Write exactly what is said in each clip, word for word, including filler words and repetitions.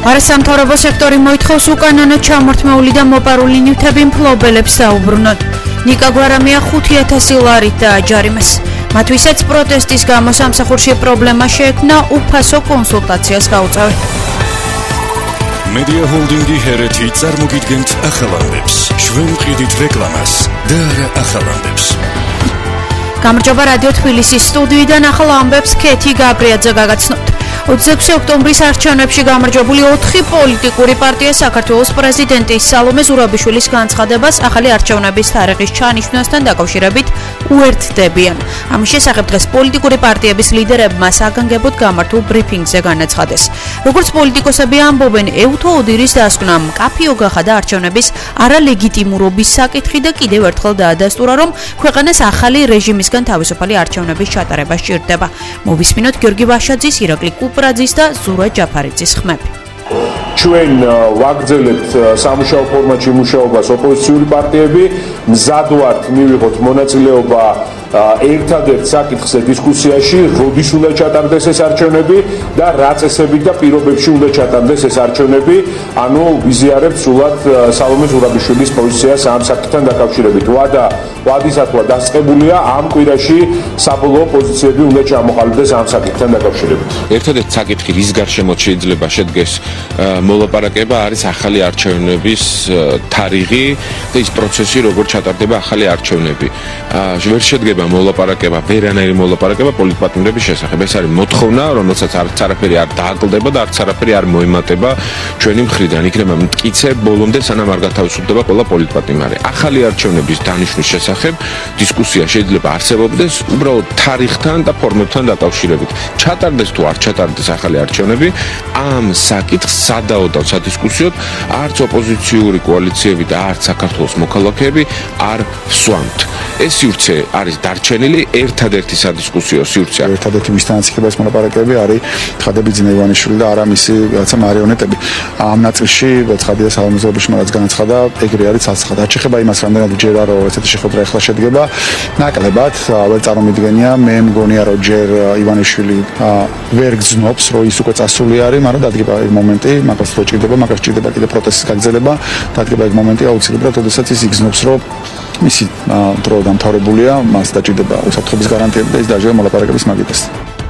არასამთავრობო სექტორი მოითხოვს უკანონო ჩამორთმეული და მოპარული ნივთები მფლობელებს დაუბრუნონ. ნიკა გვარამია ხუთი ათასი ლარით დააჯარიმეს. მათვისაც პროტესტის გამო სამსახურში პრობლემა შეექმნა, უფასო კონსულტაციას გაუწევენ. Media Holdingi ჰერეთი წარმოგიდგენთ ახალამდებს. ჩვენ ვყიდით რეკლამას და არა ახალამდებს. გამარჯობა რადიო თბილისის სტუდიიდან ახალ ამბებს ქეთი გაბრიაძე გაგაცნობთ. ოცდაექვსი ოქტომბრის არჩევნებში გამარჯვებული ოთხი პოლიტიკური პარტია საქართველოს პრეზიდენტის სალომე ზურაბიშვილის განცხადებას ახალი არჩევნების თარიღის ჩანიშვნასთან დაკავშირებით უერთდებიან. ამის შესახებ დღეს პოლიტიკური პარტიების ლიდერებმა საგანგებოდ გამართულ ბრიფინგზე განაცხადეს. როგორც პოლიტიკოსები ამბობენ, ეუთო ოდირის დასკვნა მკაფიო გახადა არჩევნების არალეგიტიმურობის საკითხი და კიდევ ერთხელ დაადასტურა, რომ ქვეყანას ახალი რეჟიმისგან თავისუფალი არჩევნების ჩატარება სჭირდება. მოვისმინოთ გიორგი ვაშაძის, ირაკლი კუპრაძის და ზურა ჯაფარიძის ხმები. ჩვენ ვაგრძელებთ სამუშაო ფორმატში მუშაობას ოპოზიციური პარტიები, მზად ვართ მივიღოთ მონაწილეობა ერთადერთ საკითხზე დისკუსიაში, როდის უნდა ჩატარდეს ეს არჩევნები და რა წესებით და პირობებში უნდა ჩატარდეს ეს არჩევნები, ანუ ვიზიარებთ სულად სალომე ზურაბიშვილის პოზიციას ამ საკითხთან დაკავშირებით. ვადა ვადისათვა დასწრებულია, ამ კვირაში საბოლოო პოზიციები უნდა ჩამოყალიბდეს ამ საკითხთან დაკავშირებით. ერთადერთი საკითხი, რის გარშემო შეიძლება შედგეს მოლაპარაკება, არის ახალი არჩევნების თარიღი და ის პროცესი, როგორ ჩატარდება ახალი არჩევნები. ვერ შედგება მოლაპარაკება, ვერანაირი მოლაპარაკება პოლიტპატიმრების შესახებ. ეს არის მოთხოვნა, რომელსაც არც არაფერი არ დააკლდება და არც არაფერი არ მოემატება ჩვენი მხრიდან. იქნება მტკიცე ბოლომდე, სანამ არ გათავისუფლდება ყველა პოლიტპატიმარი. ახალი არჩევნების დანიშვნის შესახებ დისკუსია შეიძლება არსებობდეს უბრალოდ თარიღთან და ფორმებთან დაკავშირებით. ჩატარდეს თუ არ ჩატარდეს ახალი არჩევნები, ამ საკითხს სადაოდავ სადისკუსიოდ არც ოპოზიციური კოალიციები და არც საქართველოს მოქალაქეები არ ვსვამთ. ეს სივრცე არის დარჩენილი, ერთადერთი სადისკუსიო სივრცე. ერთადერთი მისთანაც იქნება ეს მოლაპარაკებები არის თხადებიძე ივანიშვილი და არა მისი რაღაცა მარიონეტები. ამ ნაწილში ცხადია სალომე ზურაბიშვილმა რაც განაცხადა, ეგრე არის ცალსახად. არ შეეხება იმას, რამდენად ჯერა რომ ესეთი შეხვედრა ახლა შედგება, ნაკლებად ვერ წარმომიდგენია. მე მგონია რომ ჯერ ივანიშვილი ვერ გძნობს, რომ ის უკვე წასული არის, მაგრამ დადგება ეგ მომენტი, მაგას რო ჭირდება, მაგას ჭირდება კიდე პროტესტის გაგრძელება, დადგება ეგ მომენტი აუცილებლად, როდესაც ის იგზნობს, რომ მისი დრო დამთავრებულია, მას დაჭირდება უსაფრთხოების გარანტიები და ის დაჟევა მოლაპარაკების მაგიდას.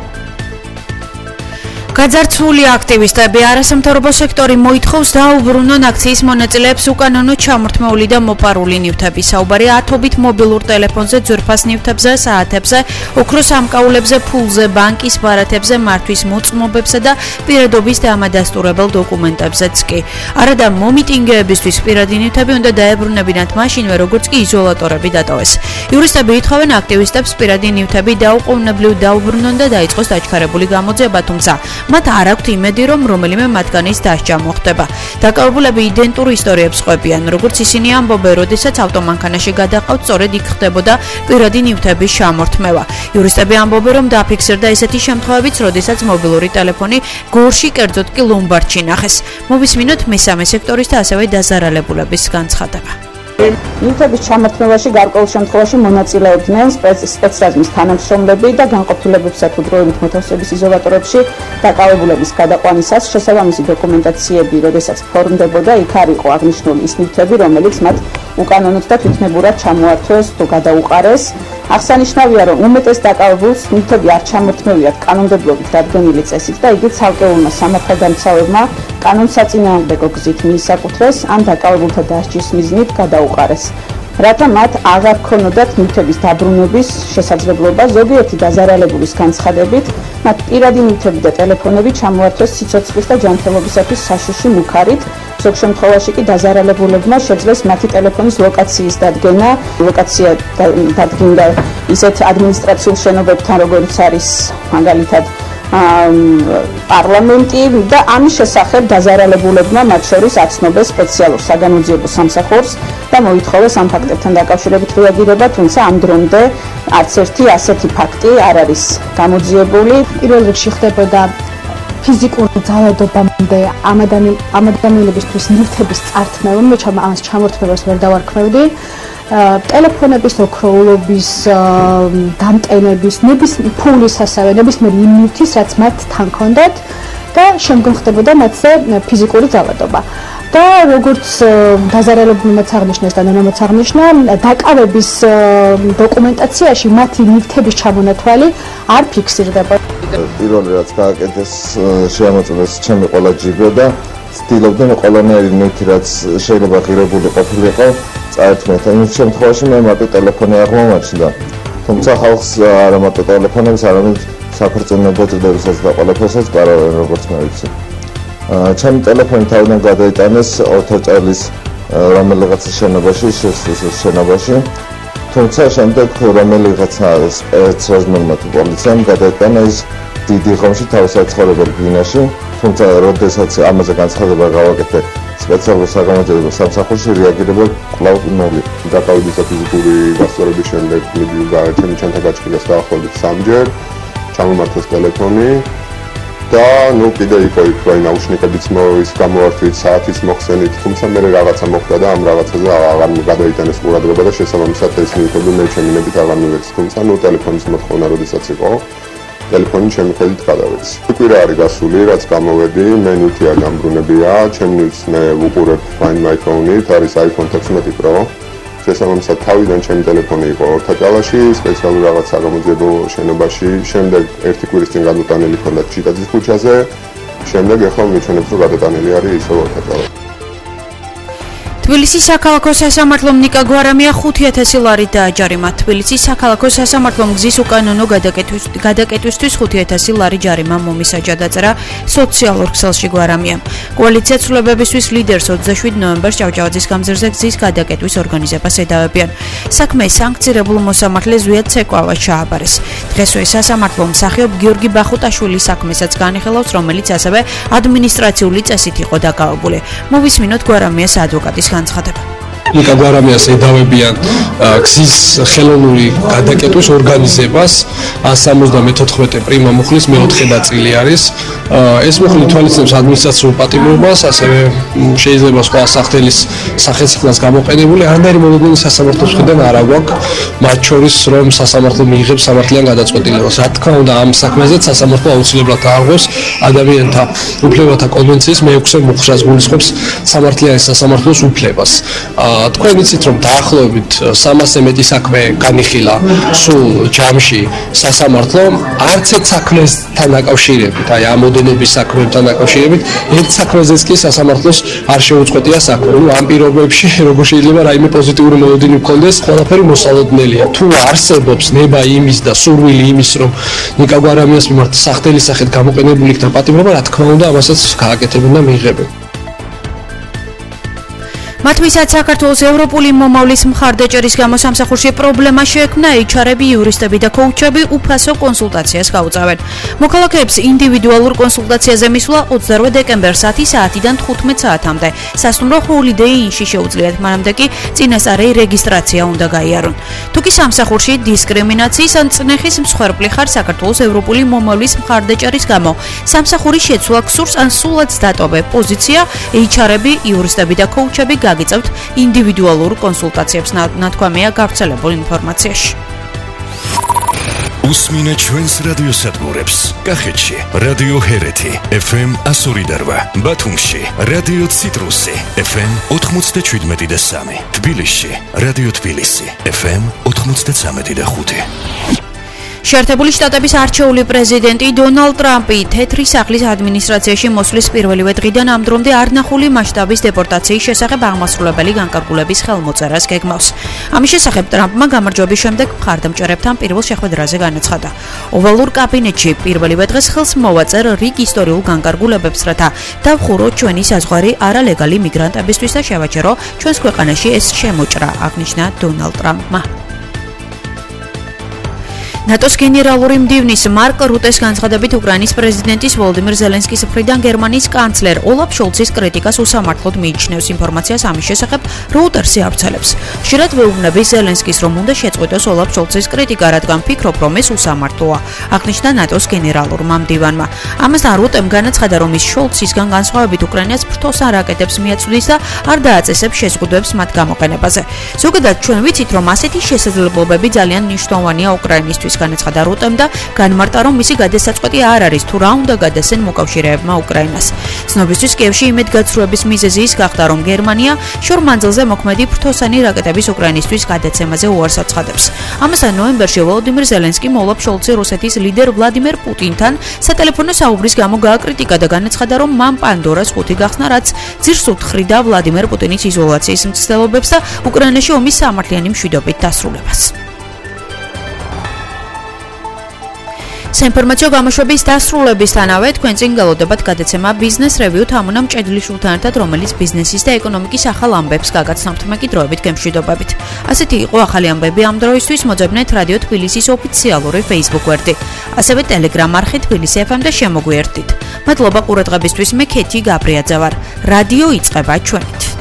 გაძარცვული აქტივისტები არასამთავრობო სექტორი მოითხოვს დაუბრუნონ აქციის მონაწილეებს უკანონო ჩამორთმეული და მოპარული ნივთები. საუბარია ათობით მობილურ ტელეფონზე, ძვირფას ნივთებზე, საათებზე, ოქროს ამკაულებზე, ფულზე, ბანკის ბარათებზე, მართვის მოწმობებზე და პირადობის დამადასტურებელ დოკუმენტებზეც კი. არადა მომიტინგეებისთვის პირადი ნივთები უნდა დაებრუნებინათ მაშინვე, როგორც კი იზოლატორები დატოვეს. იურისტები ითხოვენ აქტივისტებს პირადი ნივთები დაუყოვნებლივ დაუბრუნონ და დაიწყოს დაჩქარებული გამოძიება, თუმცა მათ არ აქვთ იმედი, რომ რომელიმე მათგანის დასჯა მოხდება. დაკავებულები იდენტურ ისტორიებს ყვებიან, როგორც ისინი ამბობენ, როდესაც ავტომანქანაში გადაყავთ, სწორედ იქ ხდებოდა პირადი ნივთების ჩამორთმევა. იურისტები ამბობენ, რომ დაფიქსირდა ესეთი შემთხვევებიც, როდესაც მობილური ტელეფონი გორში, კერძოდ კი ლომბარდში ნახეს. მოვისმინოთ მესამე სექტორის და ასევე დაზარალებულების განცხადება. ნივთების ჩამორთმევაში გარკვეულ შემთხვევაში მონაწილეობდნენ სპეცრაზმის თანამშრომლები და განყოფილებებსა თუ დროებით მოთავსების იზოლატორებში დაკავებულების გადაყვანისას შესაბამისი დოკუმენტაციები, როდესაც ფორმდებოდა, იქ არ იყო აღნიშნული ის ნივთები, რომელიც მათ უკანონოდ და თვითნებურად ჩამოართვეს თუ გადაუყარეს. აღსანიშნავია, რომ უმეტეს დაკავებულს ნივთები არ ჩამორთმევიათ კანონმდებლობით დადგენილი წესით და იგი ცალკეულმა სამართალდამცავებმა კანონსაწინააღმდეგო გზით მიისაკუთრეს ან დაკავებულთა დასჯის მიზნით გადაუყარეს. რათა მათ აღარ ქონოდათ ნივთების დაბრუნების შესაძლებლობა, ზოგიერთი დაზარალებულის განცხადებით, მათ პირადი ნივთები და ტელეფონები ჩამოართვეს სიცოცხლის და ჯანმრთელობისათვის საშიში მუქარით. ზოგ შემთხვევაში კი დაზარალებულებმა შეძლეს მათი ტელეფონის ლოკაციის დადგენა, ლოკაცია დადგინდა ისეთ ადმინისტრაციულ შენობებთან, როგორც არის მაგალითად პარლამენტი და ამის შესახებ დაზარალებულებმა მათ შორის აცნობეს სპეციალურ საგამოძიებო სამსახურს და მოითხოვეს ამ ფაქტებთან დაკავშირებით რეაგირება, თუმცა ამ დრომდე არც ერთი ასეთი ფაქტი არ არის გამოძიებული. პირველ რიგში ხდებოდა ფიზიკურ ძალადობამდე ამ ადამიანებისთვის ნივთების წართმევა, მე ამას ჩამორთმევას ვერ დავარქმევდი. ტელეფონების ოქროულობის დამტენების, ნების ფულის ასევე ნებისმიერი იმ ნივთის, რაც მათ თან ჰქონდათ და შემდგომ ხდებოდა მათზე ფიზიკური ძალადობა. და როგორც დაზარალებულმა აღნიშნეს და ნანომაც აღნიშნა, დაკავების დოკუმენტაციაში მათი ნივთების ჩამონათვალი არ ფიქსირდება. პირველი რაც გააკეთეს, შეამოწმეს ჩემი ყველა ჯიბე და ცდილობდნენ ყველანაირი ნივთი რაც შეიძლება ღირებული ყოფილიყო წაერთმოთ. იმ შემთხვევაში მე მარტო ტელეფონი არ მომაჩნდა. თუმცა ხალხს არა მარტო ტელეფონებს, არამედ საქორწინო ბოჭდებისაც და ყველაფერსაც პარალელურად როგორც მე ვიცი. ჩემი ტელეფონი თავიდან გადაიტანეს ოთოჭალის რომელიღაც შენობაში, შენობაში. თუმცა შემდეგ რომელიღაცა სპეცრაზმერმა თუ პოლიციამ გადაიტანა ის დიდი ხომში თავის საცხოვრებელ ბინაში. თუმცა როდესაც ამაზე განცხადება გავაკეთე სპეციალურ საგამოძიებელ სამსახურში, რეაგირება კვლავ ნული. დაკავების და ფიზიკური გასწორების შემდეგ მივიდა გაჩემი ჩემთან გაჭირეს დაახლოებით სამჯერ, ჩამომართეს ტელეფონი და ნუ კიდე იყო იქ რა ნაუშნიკებიც ის გამოვართვით, საათის მოხსენით, თუმცა მე რაღაცა მოხდა და ამ რაღაცაზე აღარ გადაიტანეს ყურადღება და შესაბამისად ეს ნივთები მე ჩემი ნებით აღარ მივეცი. თუმცა ნუ ტელეფონის მოთხოვნა როდესაც იყო, ტელეფონი ჩემი ხელით გადავეცი. კვირა არის გასული, რაც გამოვედი, მე ნივთი არ გამბრუნებია, ჩემ ნივთს მე ვუყურებ Find My Phone-ით, არის iPhone თექვსმეტი Pro. შესაბამისად თავიდან ჩემი ტელეფონი იყო ორთაჭალაში, სპეციალურ რაღაც საგამოძიებო შენობაში, შემდეგ ერთი კვირის წინ გადატანილი ჰქონდა ჩიტაძის ქუჩაზე, შემდეგ ახლა მიჩვენებს რომ გადატანილი არის ისევ ორთაჭალაში. თბილისის საქალაქო სასამართლომ ნიკა გვარამია ხუთი ათასი ლარით დააჯარიმა. თბილისის საქალაქო სასამართლომ გზის უკანონო გადაკეტვისთვის ხუთი ათასი ლარი ჯარიმა მომისაჯა დაწერა სოციალურ ქსელში გვარამიამ. კოალიცია ცვლილებებისთვის ლიდერს ოცდაშვიდ ნოემბერს ჭავჭავაძის გამზირზე გზის გადაკეტვის ორგანიზებას ედავებიან. საქმე სანქცირებულ მოსამართლე ზვიად ცეკვავა ჩააბარეს. დღესვე სასამართლომ მსახიობ გიორგი ბახუტაშვილის საქმესაც განიხილავს, რომელიც ასევე ადმინისტრაციული წესით იყო დაკავებული. მოვისმინოთ გვარამიას ადვოკატის განცხადება. ნიკა გვარამიას ედავებიან გზის ხელოვნური გადაკეტვის ორგანიზებას one seventy-four პრიმა მუხლის მეოთხე ნაწილი არის. ეს მუხლი თვალისწინებს ადმინისტრაციულ პატიმრობას, ასევე შეიძლება სხვა სახთელის სახელმწიფოს გამოყენებული. არანაირი მოლოდინი სასამართლოს მხრიდან არ აქვს, მათ შორის რომ სასამართლო მიიღებს სამართლიან გადაწყვეტილებას. რა თქმა უნდა, ამ საქმეზე სასამართლო აუცილებლად აღვევს ადამიანთა უფლებათა კონვენციის მეექვსე მუხლს, რაც გულისხმობს სამართლიანი სასამართლოს უფლებას. თქვენ იცით რომ დაახლოებით სამასზე მეტი საქმე განიხილა სულ ჯამში სასამართლომ, არც ერთ საქმესთან დაკავშირებით, აი ამ მოდენობის საქმეებთან დაკავშირებით, ერთ საქმეზეც კი სასამართლოს არ შეუწყვეტია საქმე. ნუ ამ პირობებში როგორ შეიძლება რაიმე პოზიტიური მოლოდინი გქონდეს, ყველაფერი მოსალოდნელია. თუ არსებობს ნება იმის და სურვილი იმის, რომ ნიკა გვარამიას მიმართ სახთელის სახით გამოყენებული იქნა პატიმრობა, რა თქმა უნდა, ამასაც გააკეთებენ და მიიღებენ. მათ ვისაც საქართველოს ევროპული მომავლის მხარდაჭერის გამო სამსახურში პრობლემა შეექმნა, ეიჩ არ-ები, იურისტები და კოუჩები უფასო კონსულტაციას გაუწევენ. მოქალაქეებს ინდივიდუალურ კონსულტაციაზე მისვლა ოცდაოთხ დეკემბერს ათი საათიდან თხუთმეტ საათამდე. სასტუმრო Holiday Inn-ში შეუძლიათ, მანამდე კი წინასწარი რეგისტრაცია უნდა გაიარონ. თუ კი სამსახურში დისკრიმინაციის ან წნეხის მსხვერპლი ხარ საქართველოს ევროპული მომავლის მხარდაჭერის გამო, სამსახური შეცვლა გსურს ან სულაც დატოვე პოზიცია, ეიჩ არ-ები, იურისტები და კოუჩები გაგიწევთ ინდივიდუალურ კონსულტაციებს, ნათქვამია გავრცელებულ ინფორმაციაში. უსმინეთ ჩვენს რადიოსადგურებს. კახეთში რადიო ჰერეთი ეფ ემ one oh eight, ბათუმში რადიო ციტრუსი ეფ ემ ninety-seven და three, თბილისში რადიო თბილისი ეფ ემ ninety-three და five. შეერთებული შტატების არჩეული პრეზიდენტი დონალდ ტრამპი თეთრი სახლის ადმინისტრაციაში მოსვლის პირველივე დღიდან ამ დრომდე არნახული მასშტაბის დეპორტაციის შესახებ აღმასრულებელი განკარგულების ხელმოწერას გეგმავს. ამის შესახებ ტრამპმა გამარჯვების შემდეგ მხარდამჭერებთან პირველ შეხვედრაზე განაცხადა. ოვალურ კაბინეტში პირველივე დღეს ხელს მოვაწერ რიგ ისტორიულ განკარგულებებს, რათა დავხუროთ ჩვენი საზღვარი არალეგალი მიგრანტებისთვის და შევაჩერო ჩვენს ქვეყანაში ეს შემოჭრა, აღნიშნა დონალდ ტრამპმა. ნატოს გენერალური მდივნის მარკ რუტეს განცხადებით უკრაინის პრეზიდენტის ვოლოდიმირ ზელენსკის მხრიდან გერმანიის კანცლერ ოლაფ შოლცის კრიტიკას უსამართლოდ მიიჩნევს. ინფორმაციას ამის შესახებ როუტერსი ავრცელებს. ხშირად ვეუბნები ზელენსკის, რომ უნდა შეწყვეტოს ოლაფ შოლცის კრიტიკა, რადგან ფიქრობ, რომ ეს უსამართლოა, აღნიშნა ნატოს გენერალურმა მდივანმა. ამასთან რუტემ განაცხადა, რომ ის შოლცისგან განსხვავებით უკრაინას ფრთოსან რაკეტებს მიაწვდის და არ დააწესებს შეზღუდვებს მათ გამოყენებაზე. ზოგადად ჩვენ ვიცით, რომ ასეთი შესაძლებლობები ძალიან მნიშვნელოვანია უკრაინისთვის. მოგზაურობის განაცხადა რუტემ და განმარტა, რომ მისი გადასაწყვეტი არ არის თუ რა უნდა გადასცენ მოკავშირეებმა უკრაინას. ცნობისთვის კიევში იმედგაცრუების მიზეზი ის გახდა, რომ გერმანია შორ მანძილზე მოქმედი ფრთოსანი რაკეტების უკრაინისთვის გადაცემაზე უარს აცხადებს. ამასთან ნოემბერში ვოლოდიმირ ზელენსკი ოლაფ შოლცი რუსეთის ლიდერ ვლადიმერ პუტინთან სატელეფონო საუბრის გამო გააკრიტიკა და განაცხადა, რომ მან პანდორას ხუთი გახსნა, რაც ძირს უთხრიდა ვლადიმერ პუტინის იზოლაციის მცდელობებს და უკრაინაში ომის სამართლიანი მშვიდობით დასრულებას. საინფორმაციო გამოშვების დასრულებისთანავე თქვენ წინ გელოდებათ გადაცემა Business Review თამუნა მჭედლიშვილთან ერთად, რომელიც ბიზნესის და ეკონომიკის ახალ ამბებს გაგაცნობთ მეკიდროებით გემშვიდობებით. ასეთი იყო ახალი ამბები ამ დროისთვის. მოძებნეთ რადიო თბილისის ოფიციალური Facebook გვერდი, ასევე Telegram არხი თბილისი ეფ ემ და შემოგვიერთდით. მადლობა ყურადღებისთვის. მე ქეთი გაბრიაძე ვარ. რადიო იწყება ჩვენით.